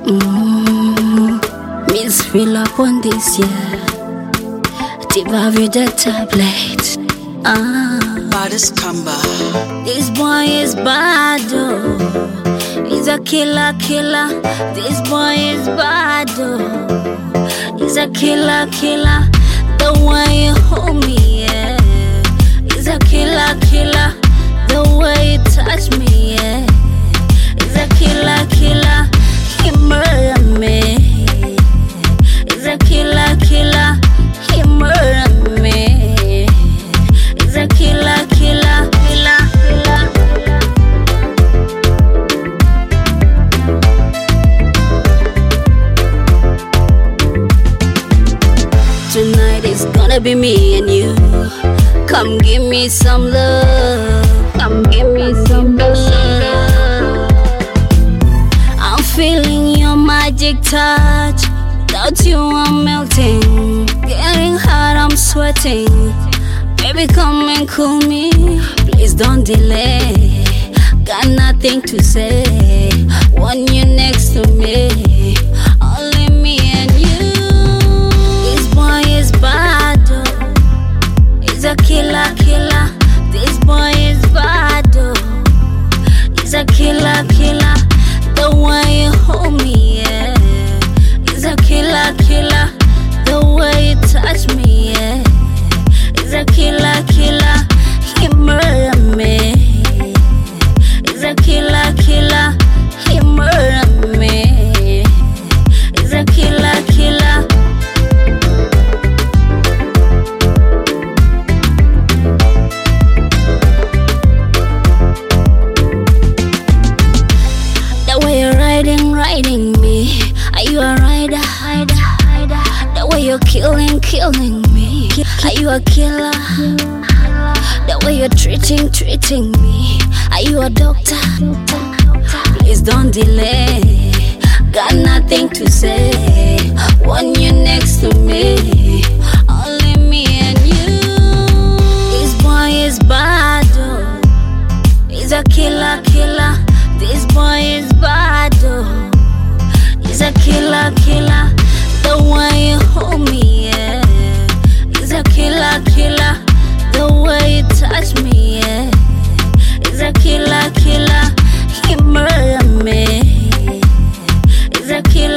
Miss fill up on this year. Diva with the tablet. Baddest Kamba. This boy is bad, oh. He's a killer. This boy is bad, oh. He's a killer. The way you hold me, yeah. He's a killer. The way you touch me, yeah. He's a killer. He murder me. He's a killer. He murder me. He's a killer. Tonight it's gonna be me and you. Come give me some love. Come give me some love. I'm feeling your magic touch. Without you I'm melting. Getting hot, I'm sweating. Baby, come and cool me. Please don't delay. Got nothing to say. Want you next to me. Only me and you. This boy is bad, oh. He's a killer. This boy is bad, oh. He's a killer. The way you hold me, yeah. He's a killer. The way you touch me, yeah. He's a killer. He murder me. He's a killer. He murder me. He's a killer. The way you're riding me. Are you a rider? The way you're killing me. Are you a killer? The way you're treating me. Are you a doctor? Please don't delay. Got nothing to say. Want you next to me. Only me and you. This boy is bad, oh. He's a killer. This boy is bad, oh. He's a killer. The way you hold me, yeah. He's a killer. The way you touch me, yeah. He's a killer. He murder me. He's a killer.